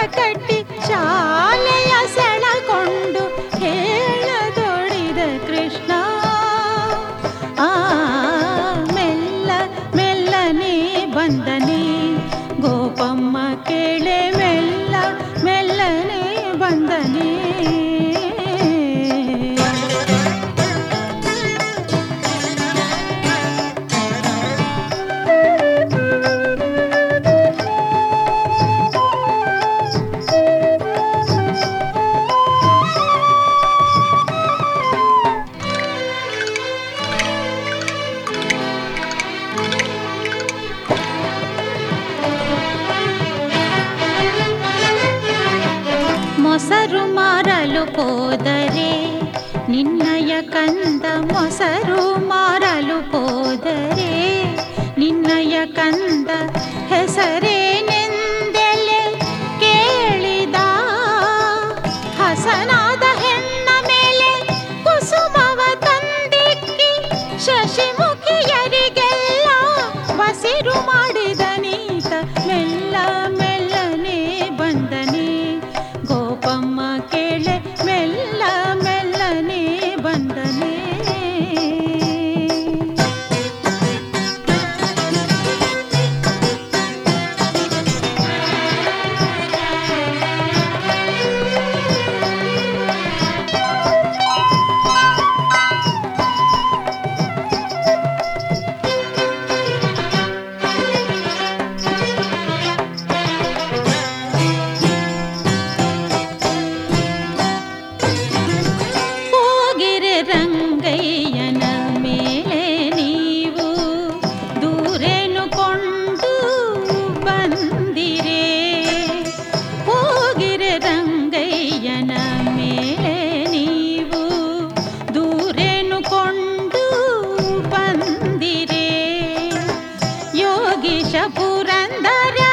ಕಟ್ಟಿ ಶಾಲೆಯ ಸೆಳಕೊಂಡು ಹೇಳತೊಡಿದ ಕೃಷ್ಣ. ಆ ಮೆಲ್ಲ ಮೆಲ್ಲನೆ ಬಂದನೆ ಗೋಪಮ್ಮ ಕೇಳೆ, ಮೆಲ್ಲ ಮೆಲ್ಲನೆ ಬಂದನೆ. ಮೊಸರು ಮಾರಲು ಹೋದರೆ ನಿನ್ನಯ ಕಂದ, ಮೊಸರು ಮಾರಲು ಹೋದರೆ ನಿನ್ನಯ ಕಂದ ಹೆಸರೇನೆಂದೆಲೆ ಕೇಳಿದ. ಹಸನಾದ ಹೆಣ್ಣ ಮೇಲೆ ಕುಸುಮವ ತಂದಿಕ್ಕಿ ಶಶಿಮುಖಿಯರಿಗೆಲ್ಲ ಬಸಿರು ಮಾಡಿದ ನೀತ. ಮೆಲ್ಲ ಮೆಲ್ಲನೆ ಬಂದನೆ ಗೋಪಮ್ಮ ಕೇಳೆ, ಮೆಲ್ಲ ಮೆಲ್ಲನೆ ಬಂದನೆ. ರಂಗಯ್ಯನ ಮೇಲೆ ನೀವು ದೂರೇನು ಕೊಂಡು ಬಂದಿರೆ, ಹೋಗಿರೆ ರಂಗಯ್ಯನ ಮೇಲೆ ನೀವು ದೂರೇನು ಕೊಂಡು ಬಂದಿರೆ. ಯೋಗೀಶ ಪುರಂದರ